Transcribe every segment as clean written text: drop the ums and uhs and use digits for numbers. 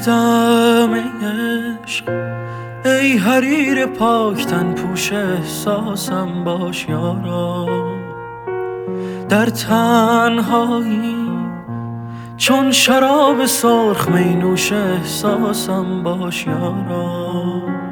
گفتم ای عشق، ای حریر پاک تن پوش احساسم باش یارا. در تنهایی چون شراب سرخ می نوش احساسم باش یارا.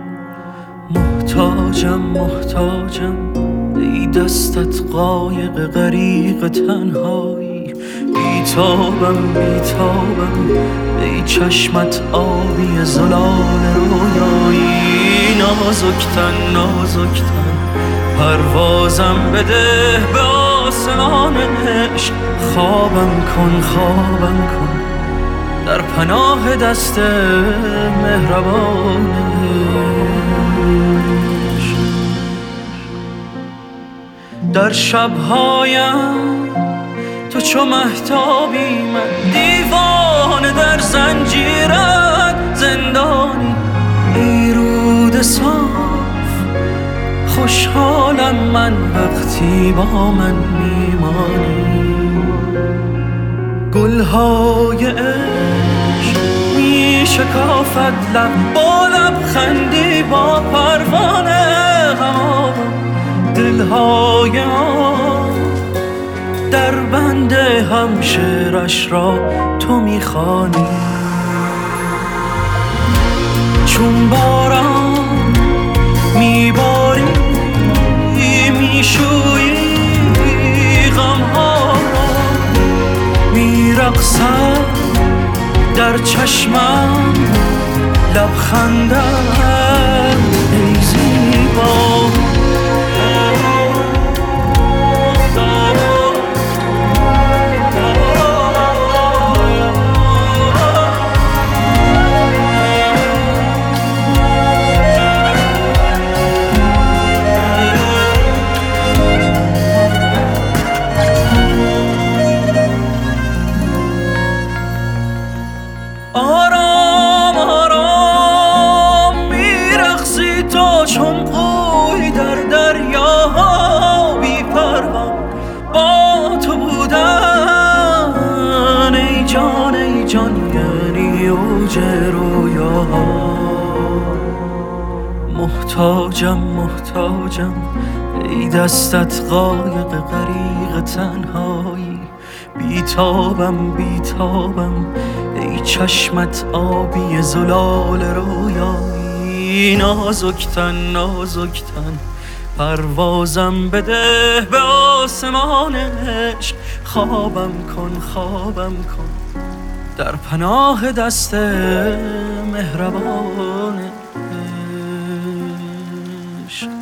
محتاجم ای دستت قایق غریق تنهایی. بیتابم ای چشمت آبی زلال رویایی. نازکتن پروازم بده به آسمان عشق. خوابم کن در پناه دست مهربان عشق. در شبهایم تو چو مهتابی، من دیوانه در زنجیرت زندانی. ای رود صاف خوشحالم من وقتی با من میمانی. گلهای عشق می شکافد لب با لبخندی، با پروانه غمام. دلهای ما در بند هم شعرش را تو میخوانی. چون باران میباری میشویی غمها را. میرقصد در چشمم لبخندت ای زیبا. آرام میرقصی تو چون قوی در دریاها. بی پروا با تو بودن ای جان یعنی اوج رویاها. محتاجم ای دستت قایق غریق تنهایی. بیتابم ای چشمت آبی زلال رویایی. نازکتن پروازم بده به آسمان عشق. خوابم کن در پناه دست مهربان عشق.